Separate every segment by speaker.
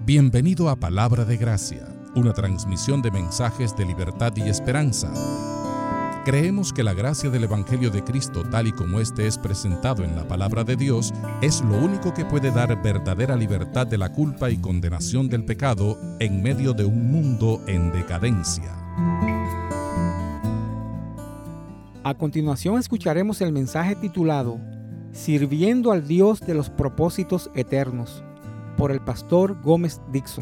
Speaker 1: Bienvenido a Palabra de Gracia, una transmisión de mensajes de libertad y esperanza. Creemos que la gracia del Evangelio de Cristo, tal y como este es presentado en la Palabra de Dios, es lo único que puede dar verdadera libertad de la culpa y condenación del pecado en medio de un mundo en decadencia.
Speaker 2: A continuación escucharemos el mensaje titulado Sirviendo al Dios de los propósitos eternos, por el pastor Gómez Dixon.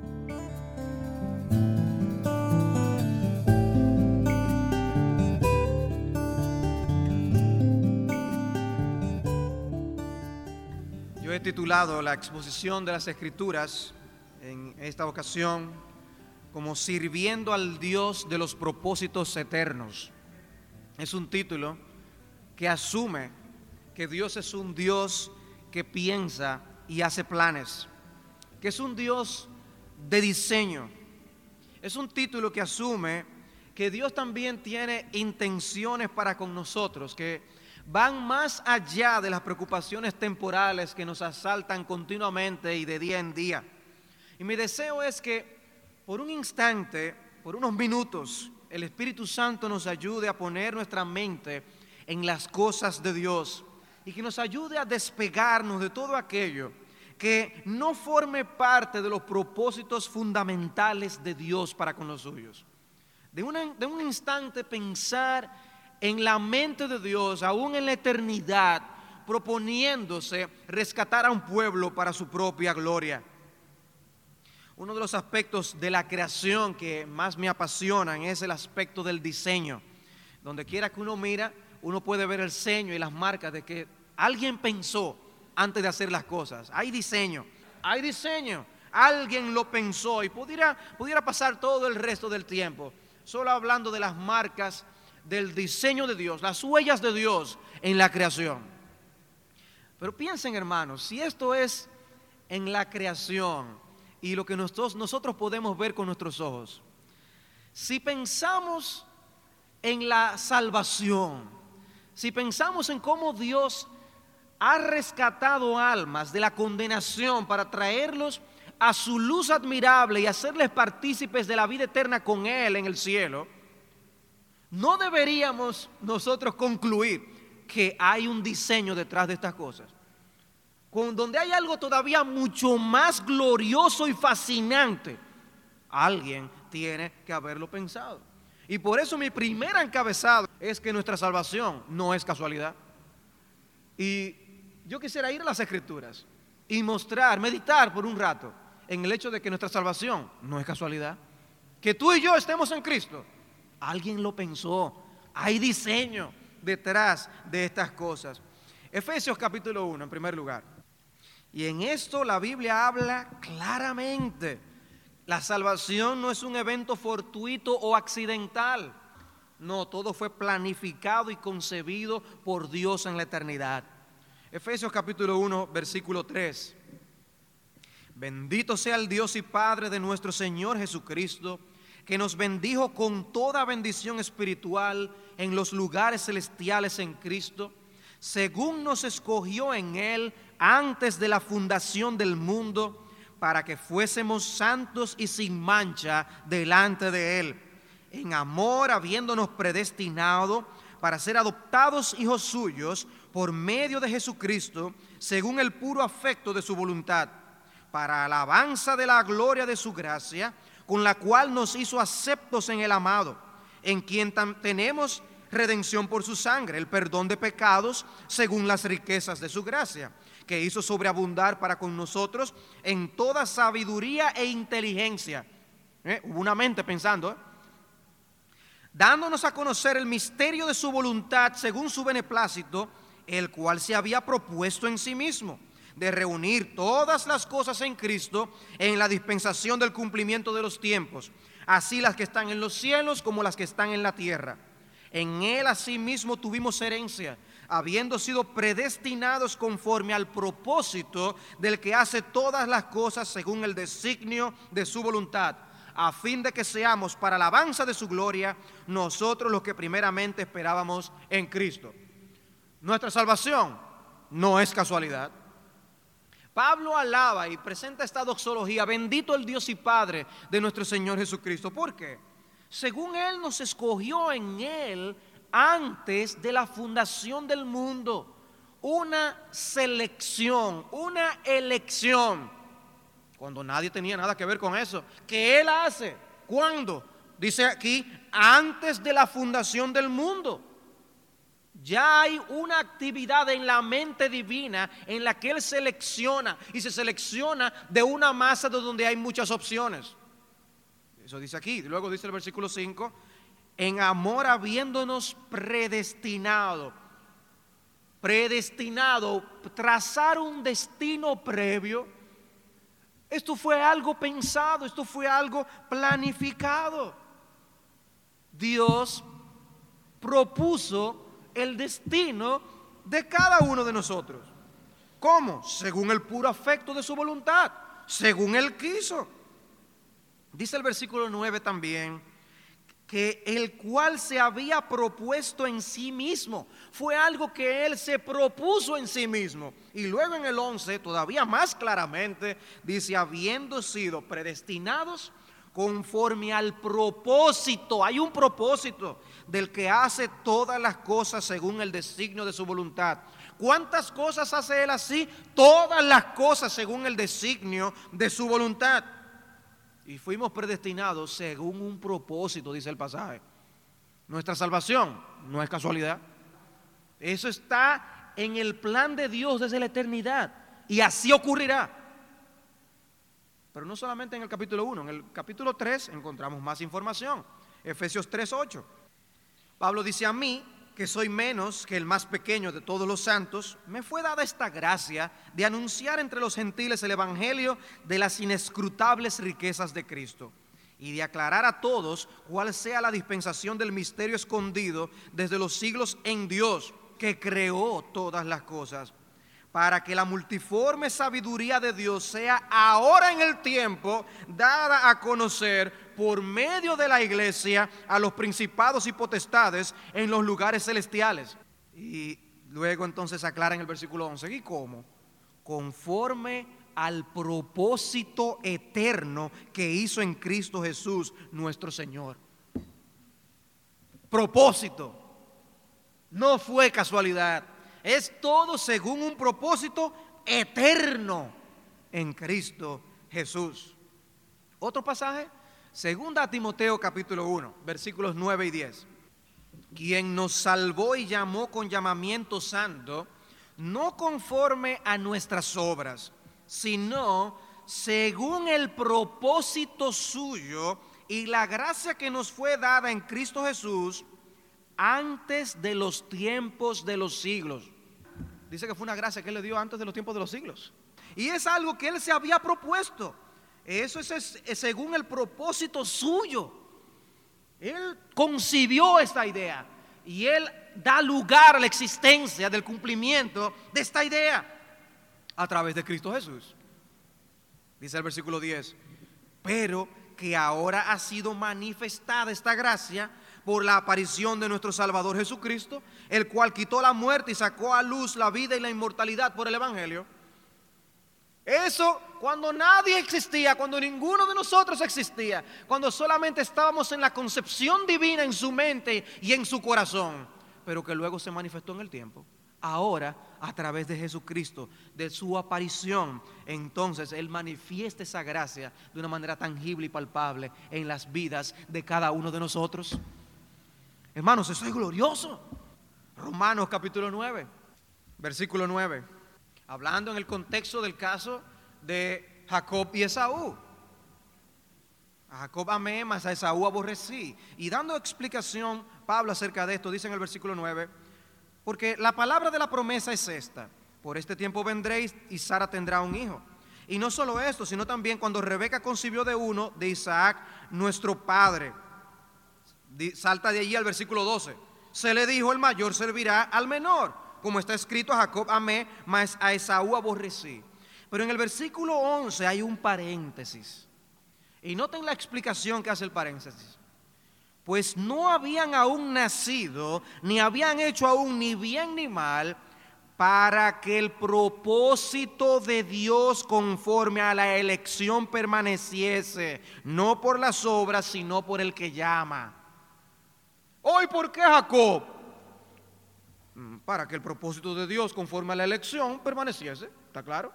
Speaker 3: Yo he titulado la exposición de las Escrituras en esta ocasión como Sirviendo al Dios de los propósitos eternos. Es un título que asume que Dios es un Dios que piensa y hace planes, que es un Dios de diseño. Es un título que asume que Dios también tiene intenciones para con nosotros, que van más allá de las preocupaciones temporales que nos asaltan continuamente y de día en día. Y mi deseo es que por un instante, por unos minutos, el Espíritu Santo nos ayude a poner nuestra mente en las cosas de Dios y que nos ayude a despegarnos de todo aquello que no forme parte de los propósitos fundamentales de Dios para con los suyos. De un instante pensar en la mente de Dios, aún en la eternidad, proponiéndose rescatar a un pueblo para su propia gloria. Uno de los aspectos de la creación que más me apasionan es el aspecto del diseño. Donde quiera que uno mira, uno puede ver el sello y las marcas de que alguien pensó antes de hacer las cosas. Hay diseño, alguien lo pensó y pudiera pasar todo el resto del tiempo solo hablando de las marcas del diseño de Dios, las huellas de Dios en la creación. Pero piensen, hermanos, si esto es en la creación y lo que nosotros podemos ver con nuestros ojos, si pensamos en la salvación, si pensamos en cómo Dios ha rescatado almas de la condenación para traerlos a su luz admirable y hacerles partícipes de la vida eterna con Él en el cielo, no deberíamos nosotros concluir que hay un diseño detrás de estas cosas, donde hay algo todavía mucho más glorioso y fascinante. Alguien tiene que haberlo pensado. Y por eso mi primer encabezado es que nuestra salvación no es casualidad. Y yo quisiera ir a las Escrituras y meditar por un rato en el hecho de que nuestra salvación no es casualidad. Que tú y yo estemos en Cristo, alguien lo pensó. Hay diseño detrás de estas cosas. Efesios capítulo 1 en primer lugar. Y en esto la Biblia habla claramente. La salvación no es un evento fortuito o accidental. No, todo fue planificado y concebido por Dios en la eternidad. Efesios capítulo 1, versículo 3. Bendito sea el Dios y Padre de nuestro Señor Jesucristo, que nos bendijo con toda bendición espiritual en los lugares celestiales en Cristo, según nos escogió en Él antes de la fundación del mundo, para que fuésemos santos y sin mancha delante de Él, en amor habiéndonos predestinado para ser adoptados hijos suyos por medio de Jesucristo, según el puro afecto de su voluntad, para alabanza de la gloria de su gracia, con la cual nos hizo aceptos en el amado, en quien tenemos redención por su sangre, el perdón de pecados, según las riquezas de su gracia, que hizo sobreabundar para con nosotros en toda sabiduría e inteligencia. Hubo una mente pensando, dándonos a conocer el misterio de su voluntad según su beneplácito, el cual se había propuesto en sí mismo, de reunir todas las cosas en Cristo en la dispensación del cumplimiento de los tiempos, así las que están en los cielos como las que están en la tierra. En Él asimismo tuvimos herencia, habiendo sido predestinados conforme al propósito del que hace todas las cosas según el designio de su voluntad, a fin de que seamos para alabanza de su gloria, nosotros los que primeramente esperábamos en Cristo. Nuestra salvación no es casualidad. Pablo alaba y presenta esta doxología: bendito el Dios y Padre de nuestro Señor Jesucristo. ¿Por qué? Según Él nos escogió en Él antes de la fundación del mundo. Una selección, una elección, cuando nadie tenía nada que ver con eso, que Él hace. ¿Cuándo? Dice aquí, antes de la fundación del mundo. Ya hay una actividad en la mente divina en la que Él selecciona, y se selecciona de una masa de donde hay muchas opciones. Eso dice aquí. Luego dice el versículo 5, en amor habiéndonos predestinado, trazar un destino previo. Esto fue algo pensado, esto fue algo planificado. Dios propuso el destino de cada uno de nosotros. ¿Cómo? Según el puro afecto de su voluntad, según Él quiso. Dice el versículo 9 también, que el cual se había propuesto en sí mismo. Fue algo que Él se propuso en sí mismo. Y luego en el 11, todavía más claramente, dice, habiendo sido predestinados conforme al propósito. Hay un propósito del que hace todas las cosas según el designio de su voluntad. ¿Cuántas cosas hace Él así? Todas las cosas según el designio de su voluntad. Y fuimos predestinados según un propósito, dice el pasaje. Nuestra salvación no es casualidad. Eso está en el plan de Dios desde la eternidad. Y así ocurrirá. Pero no solamente en el capítulo 1, en el capítulo 3 encontramos más información. Efesios 3:8. Pablo dice: a mí, que soy menos que el más pequeño de todos los santos, me fue dada esta gracia de anunciar entre los gentiles el evangelio de las inescrutables riquezas de Cristo, y de aclarar a todos cuál sea la dispensación del misterio escondido desde los siglos en Dios, que creó todas las cosas, para que la multiforme sabiduría de Dios sea ahora en el tiempo dada a conocer por medio de la iglesia a los principados y potestades en los lugares celestiales. Y luego entonces aclara en el versículo 11, ¿y cómo? Conforme al propósito eterno que hizo en Cristo Jesús nuestro Señor. Propósito. No fue casualidad. Es todo según un propósito eterno en Cristo Jesús. Otro pasaje, segunda Timoteo capítulo 1, versículos 9 y 10. Quien nos salvó y llamó con llamamiento santo, no conforme a nuestras obras, sino según el propósito suyo y la gracia que nos fue dada en Cristo Jesús antes de los tiempos de los siglos. Dice que fue una gracia que Él le dio antes de los tiempos de los siglos. Y es algo que Él se había propuesto. Eso es según el propósito suyo. Él concibió esta idea y Él da lugar a la existencia del cumplimiento de esta idea a través de Cristo Jesús. Dice el versículo 10, pero que ahora ha sido manifestada esta gracia por la aparición de nuestro Salvador Jesucristo, el cual quitó la muerte y sacó a luz la vida y la inmortalidad por el Evangelio. Eso cuando nadie existía, cuando ninguno de nosotros existía, cuando solamente estábamos en la concepción divina en su mente y en su corazón, pero que luego se manifestó en el tiempo. Ahora, a través de Jesucristo, de su aparición, entonces Él manifiesta esa gracia de una manera tangible y palpable en las vidas de cada uno de nosotros. Hermanos, eso es glorioso. Romanos capítulo 9, versículo 9. Hablando en el contexto del caso de Jacob y Esaú. A Jacob amé, mas a Esaú aborrecí. Y dando explicación, Pablo acerca de esto, dice en el versículo 9, porque la palabra de la promesa es esta: por este tiempo vendréis y Sara tendrá un hijo. Y no solo esto, sino también cuando Rebeca concibió de uno, de Isaac, nuestro padre. Salta de allí al versículo 12. Se le dijo: el mayor servirá al menor, como está escrito: a Jacob amé, mas a Esaú aborrecí. Pero en el versículo 11 hay un paréntesis. Y noten la explicación que hace el paréntesis. Pues no habían aún nacido, ni habían hecho aún ni bien ni mal, para que el propósito de Dios conforme a la elección permaneciese, no por las obras, sino por el que llama. ¿Hoy por qué Jacob? Para que el propósito de Dios conforme a la elección permaneciese, ¿está claro?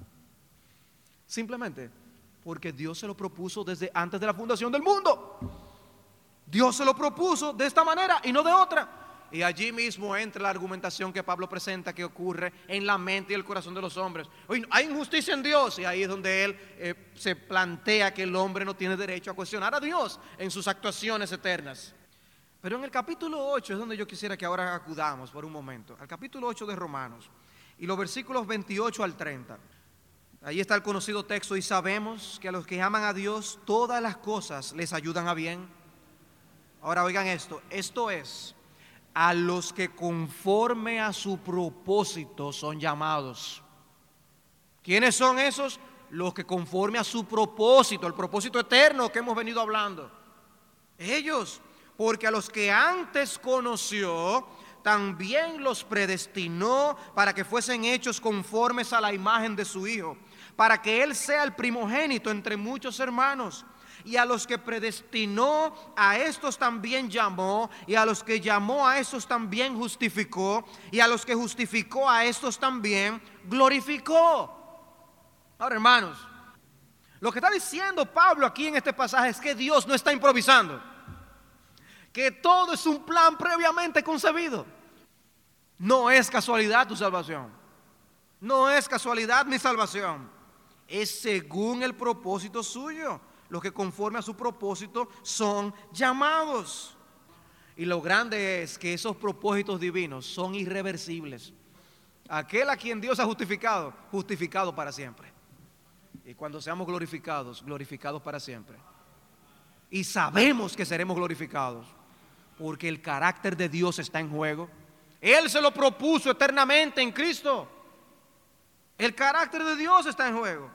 Speaker 3: Simplemente porque Dios se lo propuso desde antes de la fundación del mundo. Dios se lo propuso de esta manera y no de otra. Y allí mismo entra la argumentación que Pablo presenta que ocurre en la mente y el corazón de los hombres. Oye, hay injusticia en Dios, y ahí es donde él se plantea que el hombre no tiene derecho a cuestionar a Dios en sus actuaciones eternas. Pero en el capítulo 8 es donde yo quisiera que ahora acudamos por un momento, al capítulo 8 de Romanos y los versículos 28 al 30. Ahí está el conocido texto: y sabemos que a los que aman a Dios todas las cosas les ayudan a bien. Ahora oigan esto es a los que conforme a su propósito son llamados. ¿Quiénes son esos? Los que conforme a su propósito, el propósito eterno que hemos venido hablando. Ellos, porque a los que antes conoció, también los predestinó para que fuesen hechos conformes a la imagen de su Hijo, para que Él sea el primogénito entre muchos hermanos. Y a los que predestinó, a estos también llamó, y a los que llamó, a estos también justificó, y a los que justificó, a estos también glorificó. Ahora, hermanos, lo que está diciendo Pablo aquí en este pasaje es que Dios no está improvisando, que todo es un plan previamente concebido. No es casualidad tu salvación, no es casualidad mi salvación, es según el propósito suyo. Los que conforme a su propósito son llamados. Y lo grande es que esos propósitos divinos son irreversibles. Aquel a quien Dios ha justificado, justificado para siempre. Y cuando seamos glorificados, glorificados para siempre. Y sabemos que seremos glorificados, porque el carácter de Dios está en juego. Él se lo propuso eternamente en Cristo. El carácter de Dios está en juego.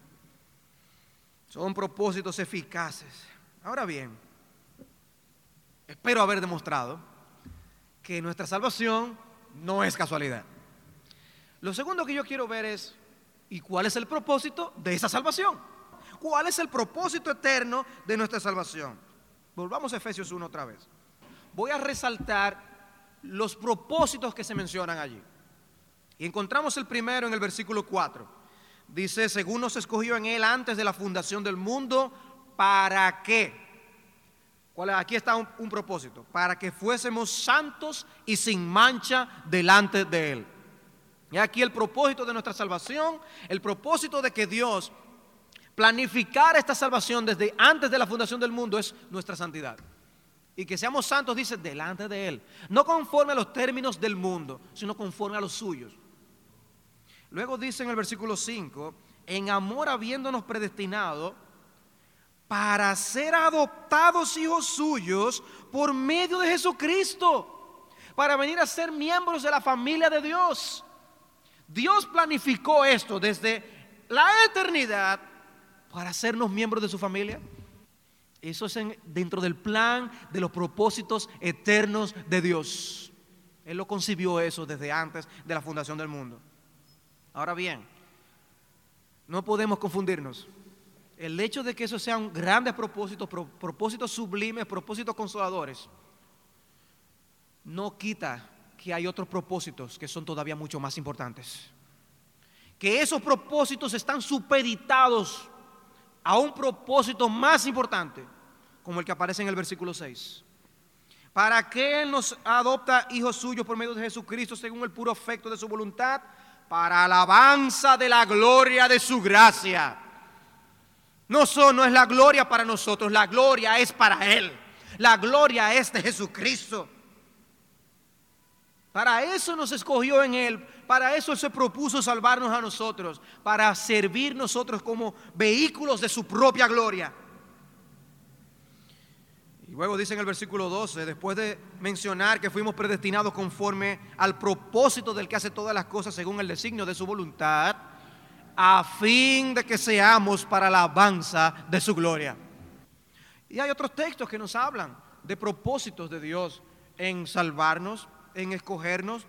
Speaker 3: Son propósitos eficaces. Ahora bien, espero haber demostrado que nuestra salvación no es casualidad. Lo segundo que yo quiero ver es, ¿y cuál es el propósito de esa salvación? ¿Cuál es el propósito eterno de nuestra salvación? Volvamos a Efesios 1 otra vez. Voy a resaltar los propósitos que se mencionan allí. Y encontramos el primero en el versículo 4. Dice: según nos escogió en Él antes de la fundación del mundo, ¿para qué? Aquí está un propósito: para que fuésemos santos y sin mancha delante de Él. Y aquí el propósito de nuestra salvación, el propósito de que Dios planificara esta salvación desde antes de la fundación del mundo, es nuestra santidad. Y que seamos santos, dice, delante de Él, no conforme a los términos del mundo, sino conforme a los suyos. Luego dice en el versículo 5: en amor habiéndonos predestinado para ser adoptados hijos suyos por medio de Jesucristo, para venir a ser miembros de la familia de Dios. Dios planificó esto desde la eternidad para hacernos miembros de su familia. Eso es dentro del plan de los propósitos eternos de Dios. Él lo concibió eso desde antes de la fundación del mundo. Ahora bien, no podemos confundirnos. El hecho de que esos sean grandes propósitos, propósitos sublimes, propósitos consoladores, no quita que hay otros propósitos que son todavía mucho más importantes. Que esos propósitos están supeditados a un propósito más importante, como el que aparece en el versículo 6. Para que Él nos adopta hijos suyos por medio de Jesucristo, según el puro afecto de su voluntad, para alabanza de la gloria de su gracia. No es la gloria para nosotros, la gloria es para Él. La gloria es de Jesucristo. Para eso nos escogió en Él, para eso Él se propuso salvarnos a nosotros, para servir nosotros como vehículos de su propia gloria. Y luego dice en el versículo 12, después de mencionar que fuimos predestinados conforme al propósito del que hace todas las cosas según el designio de su voluntad, a fin de que seamos para la alabanza de su gloria. Y hay otros textos que nos hablan de propósitos de Dios en salvarnos, en escogernos,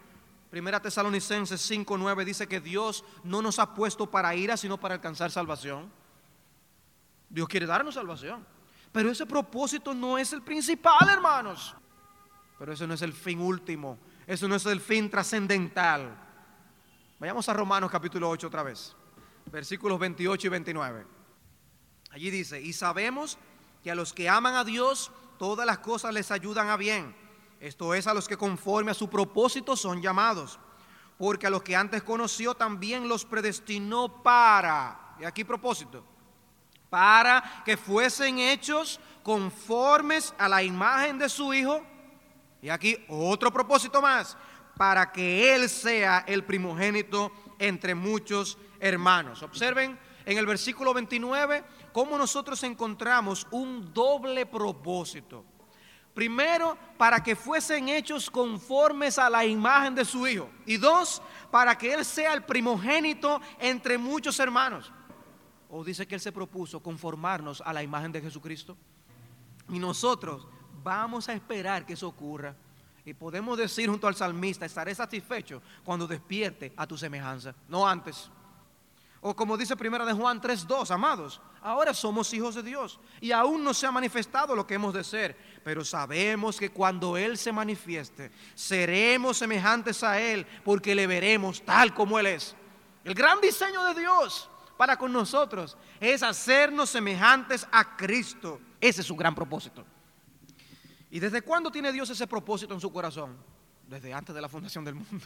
Speaker 3: Primera Tesalonicenses 5:9 dice que Dios no nos ha puesto para ira, sino para alcanzar salvación. Dios quiere darnos salvación, pero ese propósito no es el principal, hermanos. Pero ese no es el fin último, eso no es el fin trascendental. Vayamos a Romanos capítulo 8 otra vez, versículos 28 y 29. Allí dice: y sabemos que a los que aman a Dios, todas las cosas les ayudan a bien. Esto es, a los que conforme a su propósito son llamados. Porque a los que antes conoció también los predestinó para, y aquí propósito, para que fuesen hechos conformes a la imagen de su Hijo. Y aquí otro propósito más, para que Él sea el primogénito entre muchos hermanos. Observen en el versículo 29 cómo nosotros encontramos un doble propósito. Primero, para que fuesen hechos conformes a la imagen de su Hijo. Y dos, para que Él sea el primogénito entre muchos hermanos. O dice que Él se propuso conformarnos a la imagen de Jesucristo. Y nosotros vamos a esperar que eso ocurra. Y podemos decir junto al salmista: estaré satisfecho cuando despierte a tu semejanza, no antes. O como dice primera de Juan 3:2, amados, ahora somos hijos de Dios y aún no se ha manifestado lo que hemos de ser, pero sabemos que cuando Él se manifieste, seremos semejantes a Él, porque le veremos tal como Él es. El gran diseño de Dios para con nosotros es hacernos semejantes a Cristo. Ese es su gran propósito. ¿Y desde cuándo tiene Dios ese propósito en su corazón? Desde antes de la fundación del mundo.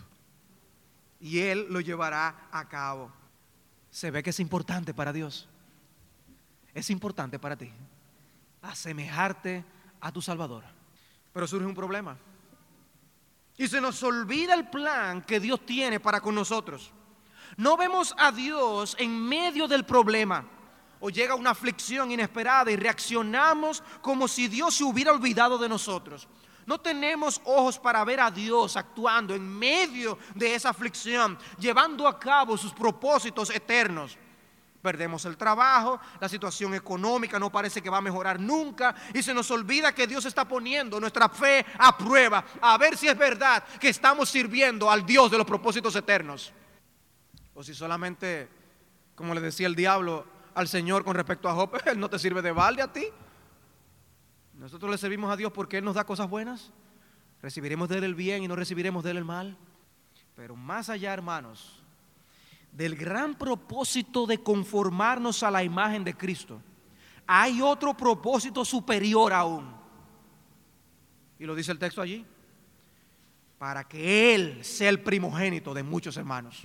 Speaker 3: Y Él lo llevará a cabo. Se ve que es importante para Dios. Es importante para ti asemejarte a tu Salvador. Pero surge un problema. Y se nos olvida el plan que Dios tiene para con nosotros. No vemos a Dios en medio del problema. O llega una aflicción inesperada y reaccionamos como si Dios se hubiera olvidado de nosotros. No tenemos ojos para ver a Dios actuando en medio de esa aflicción, llevando a cabo sus propósitos eternos. Perdemos el trabajo, la situación económica no parece que va a mejorar nunca, y se nos olvida que Dios está poniendo nuestra fe a prueba, a ver si es verdad que estamos sirviendo al Dios de los propósitos eternos. O si solamente, como le decía el diablo al Señor con respecto a Job, Él no te sirve de balde a ti. Nosotros le servimos a Dios porque Él nos da cosas buenas. Recibiremos de Él el bien y no recibiremos de Él el mal. Pero más allá, hermanos, del gran propósito de conformarnos a la imagen de Cristo, hay otro propósito superior aún. Y lo dice el texto allí: para que Él sea el primogénito de muchos hermanos.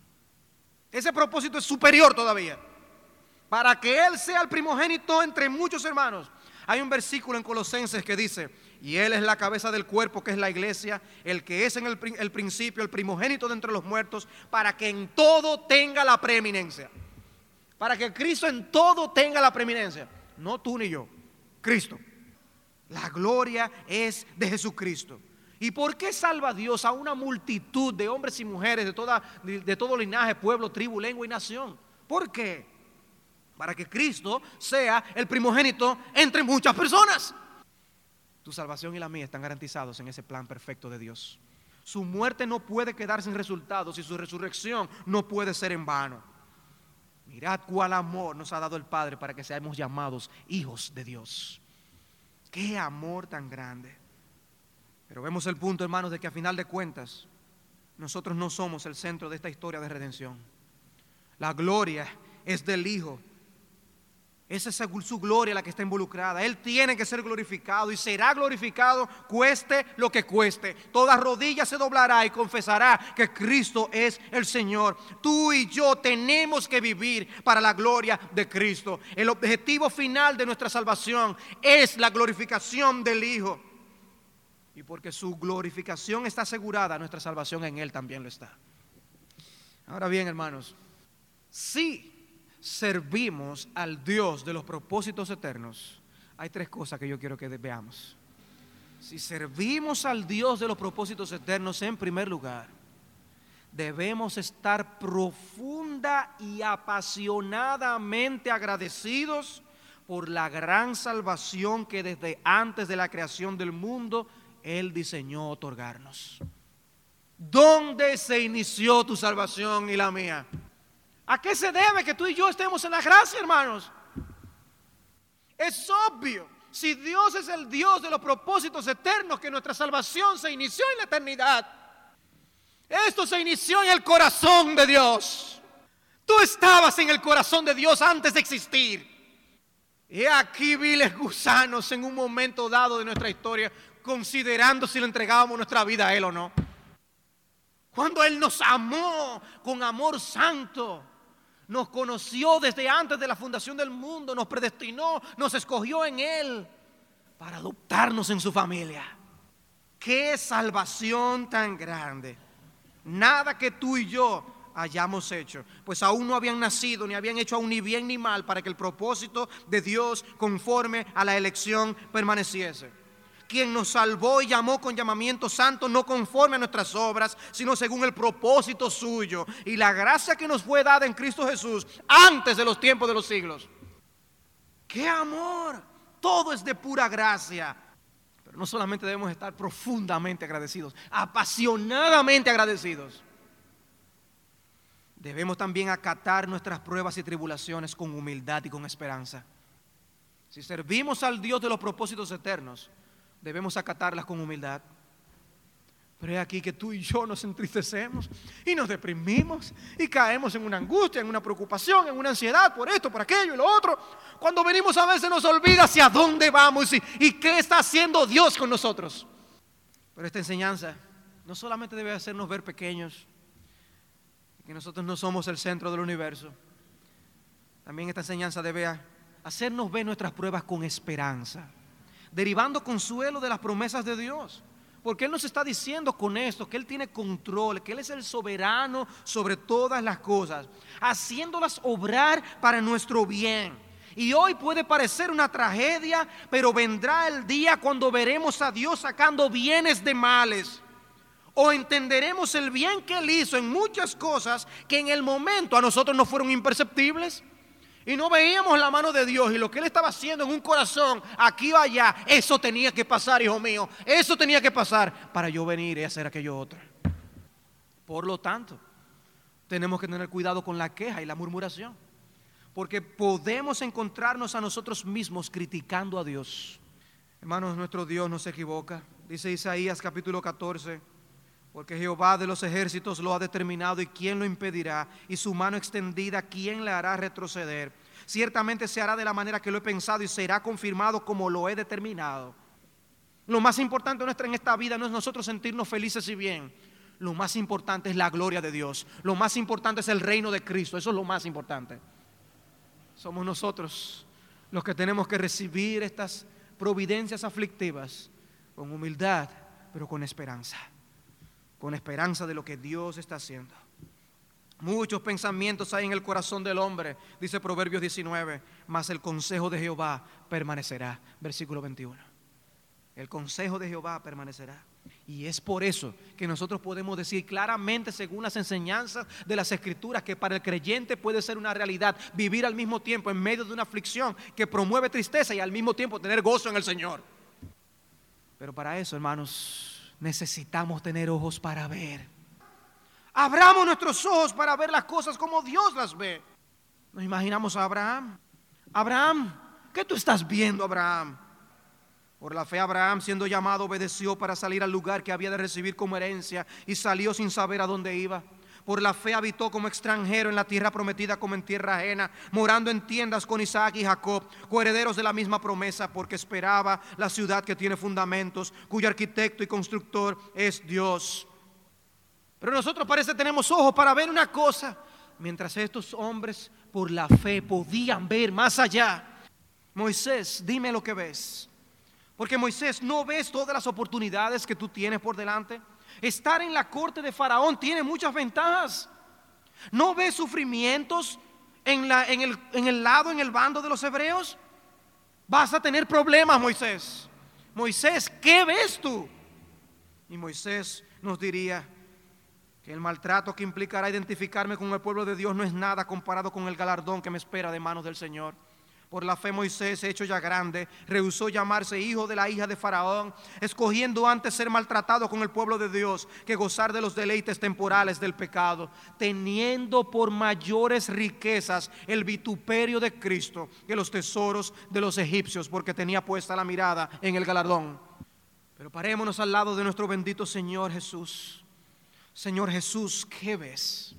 Speaker 3: Ese propósito es superior todavía. Para que Él sea el primogénito entre muchos hermanos. Hay un versículo en Colosenses que dice: y Él es la cabeza del cuerpo, que es la iglesia, el que es en el principio, el primogénito de entre los muertos, para que en todo tenga la preeminencia. Para que Cristo en todo tenga la preeminencia. No tú ni yo, Cristo. La gloria es de Jesucristo. ¿Y por qué salva Dios a una multitud de hombres y mujeres de todo linaje, pueblo, tribu, lengua y nación? ¿Por qué? Para que Cristo sea el primogénito entre muchas personas. Tu salvación y la mía están garantizados en ese plan perfecto de Dios. Su muerte no puede quedar sin resultados y su resurrección no puede ser en vano. Mirad cuál amor nos ha dado el Padre para que seamos llamados hijos de Dios. Qué amor tan grande. Pero vemos el punto, hermanos, de que a final de cuentas nosotros no somos el centro de esta historia de redención. La gloria es del Hijo. Esa es su gloria la que está involucrada. Él tiene que ser glorificado y será glorificado cueste lo que cueste. Toda rodilla se doblará y confesará que Cristo es el Señor. Tú y yo tenemos que vivir para la gloria de Cristo. El objetivo final de nuestra salvación es la glorificación del Hijo. Y porque su glorificación está asegurada, nuestra salvación en Él también lo está. Ahora bien, hermanos, sí servimos al Dios de los propósitos eternos, hay tres cosas que yo quiero que veamos. Si servimos al Dios de los propósitos eternos, en primer lugar, debemos estar profunda y apasionadamente agradecidos por la gran salvación que desde antes de la creación del mundo Él diseñó otorgarnos. ¿Dónde se inició tu salvación y la mía? ¿A qué se debe que tú y yo estemos en la gracia, hermanos? Es obvio, si Dios es el Dios de los propósitos eternos, que nuestra salvación se inició en la eternidad. Esto se inició en el corazón de Dios. Tú estabas en el corazón de Dios antes de existir. Y aquí viles gusanos en un momento dado de nuestra historia, considerando si le entregábamos nuestra vida a Él o no. Cuando Él nos amó con amor santo, nos conoció desde antes de la fundación del mundo, nos predestinó, nos escogió en Él para adoptarnos en su familia. ¡Qué salvación tan grande! Nada que tú y yo hayamos hecho, pues aún no habían nacido, ni habían hecho aún ni bien ni mal, para que el propósito de Dios conforme a la elección permaneciese. Quien nos salvó y llamó con llamamiento santo, no conforme a nuestras obras, sino según el propósito suyo y la gracia que nos fue dada en Cristo Jesús antes de los tiempos de los siglos. ¡Qué amor! Todo es de pura gracia. Pero no solamente debemos estar profundamente agradecidos, apasionadamente agradecidos. Debemos también acatar nuestras pruebas y tribulaciones con humildad y con esperanza. Si servimos al Dios de los propósitos eternos, debemos acatarlas con humildad. Pero es aquí que tú y yo nos entristecemos y nos deprimimos y caemos en una angustia, en una preocupación, en una ansiedad por esto, por aquello y lo otro. Cuando venimos a veces nos olvida hacia dónde vamos y qué está haciendo Dios con nosotros. Pero esta enseñanza no solamente debe hacernos ver pequeños, que nosotros no somos el centro del universo. También esta enseñanza debe hacernos ver nuestras pruebas con esperanza, derivando consuelo de las promesas de Dios. Porque Él nos está diciendo con esto que Él tiene control, que Él es el soberano sobre todas las cosas, haciéndolas obrar para nuestro bien. Y hoy puede parecer una tragedia, pero vendrá el día cuando veremos a Dios sacando bienes de males. O entenderemos el bien que Él hizo en muchas cosas que en el momento a nosotros nos fueron imperceptibles. Y no veíamos la mano de Dios y lo que Él estaba haciendo en un corazón, aquí o allá. Eso tenía que pasar, hijo mío. Eso tenía que pasar para yo venir y hacer aquello otro. Por lo tanto, tenemos que tener cuidado con la queja y la murmuración. Porque podemos encontrarnos a nosotros mismos criticando a Dios. Hermanos, nuestro Dios no se equivoca. Dice Isaías capítulo 14. Porque Jehová de los ejércitos lo ha determinado, y ¿quién lo impedirá? Y su mano extendida, ¿quién le hará retroceder? Ciertamente se hará de la manera que lo he pensado y será confirmado como lo he determinado. Lo más importante en esta vida no es nosotros sentirnos felices y bien. Lo más importante es la gloria de Dios. Lo más importante es el reino de Cristo. Eso es lo más importante. Somos nosotros los que tenemos que recibir estas providencias aflictivas con humildad, pero con esperanza. Con esperanza de lo que Dios está haciendo. Muchos pensamientos hay en el corazón del hombre, dice Proverbios 19, mas el consejo de Jehová permanecerá. Versículo 21. El consejo de Jehová permanecerá. Y es por eso que nosotros podemos decir claramente, según las enseñanzas de las Escrituras, que para el creyente puede ser una realidad vivir al mismo tiempo en medio de una aflicción que promueve tristeza y al mismo tiempo tener gozo en el Señor. Pero para eso, hermanos, necesitamos tener ojos para ver. Abramos nuestros ojos para ver las cosas como Dios las ve. Nos imaginamos a Abraham. Abraham, ¿qué tú estás viendo, Abraham? Por la fe Abraham, siendo llamado, obedeció para salir al lugar que había de recibir como herencia, y salió sin saber a dónde iba. Por la fe habitó como extranjero en la tierra prometida, como en tierra ajena, morando en tiendas con Isaac y Jacob, coherederos de la misma promesa, porque esperaba la ciudad que tiene fundamentos, cuyo arquitecto y constructor es Dios. Pero nosotros parece tenemos ojos para ver una cosa, mientras estos hombres por la fe podían ver más allá. Moisés, dime lo que ves. Porque Moisés, ¿no ves todas las oportunidades que tú tienes por delante? Estar en la corte de Faraón tiene muchas ventajas. ¿No ves sufrimientos en el bando de los hebreos? Vas a tener problemas, Moisés. Moisés, ¿qué ves tú? Y Moisés nos diría que el maltrato que implicará identificarme con el pueblo de Dios no es nada comparado con el galardón que me espera de manos del Señor. Por la fe Moisés, hecho ya grande, rehusó llamarse hijo de la hija de Faraón, escogiendo antes ser maltratado con el pueblo de Dios que gozar de los deleites temporales del pecado, teniendo por mayores riquezas el vituperio de Cristo que los tesoros de los egipcios, porque tenía puesta la mirada en el galardón. Pero parémonos al lado de nuestro bendito Señor Jesús. Señor Jesús, ¿qué ves?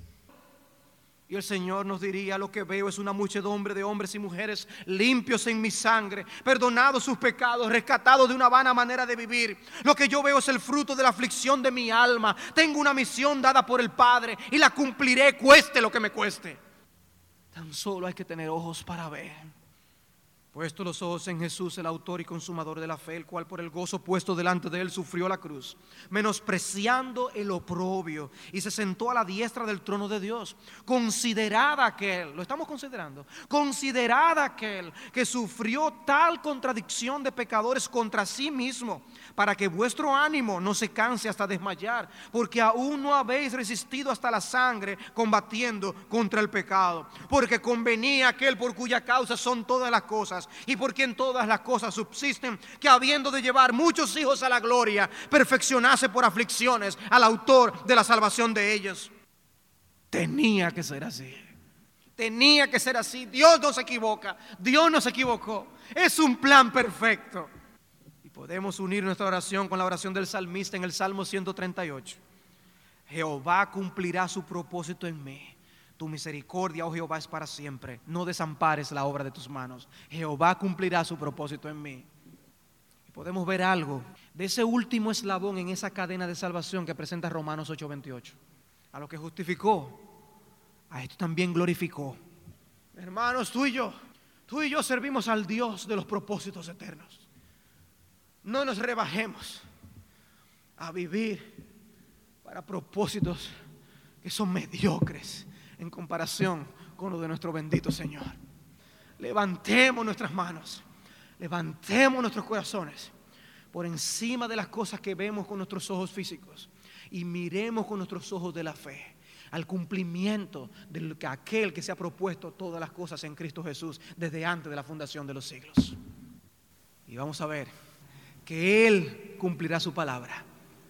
Speaker 3: Y el Señor nos diría: lo que veo es una muchedumbre de hombres y mujeres limpios en mi sangre, perdonados sus pecados, rescatados de una vana manera de vivir. Lo que yo veo es el fruto de la aflicción de mi alma. Tengo una misión dada por el Padre y la cumpliré, cueste lo que me cueste. Tan solo hay que tener ojos para ver. Puesto los ojos en Jesús, el autor y consumador de la fe, el cual por el gozo puesto delante de él sufrió la cruz, menospreciando el oprobio, y se sentó a la diestra del trono de Dios. Considerad aquel, lo estamos considerando, considerad aquel que sufrió tal contradicción de pecadores contra sí mismo, para que vuestro ánimo no se canse hasta desmayar, porque aún no habéis resistido hasta la sangre combatiendo contra el pecado. Porque convenía aquel por cuya causa son todas las cosas, y por quien todas las cosas subsisten, que habiendo de llevar muchos hijos a la gloria, perfeccionase por aflicciones al autor de la salvación de ellos. Tenía que ser así. Tenía que ser así. Dios no se equivoca. Dios no se equivocó. Es un plan perfecto. Y podemos unir nuestra oración con la oración del salmista en el Salmo 138. Jehová cumplirá su propósito en mí. Tu misericordia, oh Jehová, es para siempre. No desampares la obra de tus manos. Jehová cumplirá su propósito en mí. Y podemos ver algo de ese último eslabón en esa cadena de salvación que presenta Romanos 8:28. A lo que justificó, a esto también glorificó. Hermanos, tú y yo servimos al Dios de los propósitos eternos. No nos rebajemos a vivir para propósitos que son mediocres en comparación con lo de nuestro bendito Señor. Levantemos nuestras manos, levantemos nuestros corazones por encima de las cosas que vemos con nuestros ojos físicos y miremos con nuestros ojos de la fe al cumplimiento de aquel que se ha propuesto todas las cosas en Cristo Jesús desde antes de la fundación de los siglos. Y vamos a ver que Él cumplirá su palabra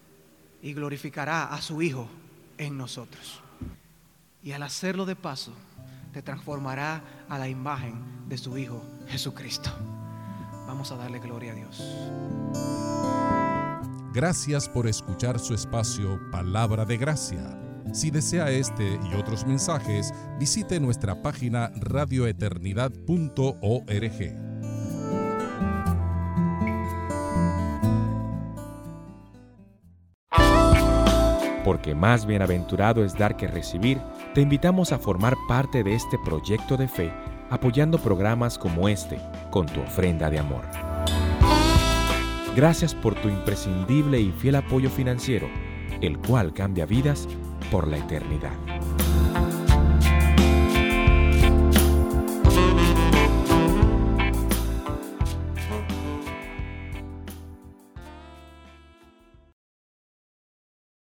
Speaker 3: y glorificará a su Hijo en nosotros. Y al hacerlo de paso, te transformará a la imagen de su Hijo Jesucristo. Vamos a darle gloria a Dios.
Speaker 1: Gracias por escuchar su espacio Palabra de Gracia. Si desea este y otros mensajes, visite nuestra página radioeternidad.org.
Speaker 4: Porque más bienaventurado es dar que recibir, te invitamos a formar parte de este proyecto de fe, apoyando programas como este, con tu ofrenda de amor. Gracias por tu imprescindible y fiel apoyo financiero, el cual cambia vidas por la eternidad.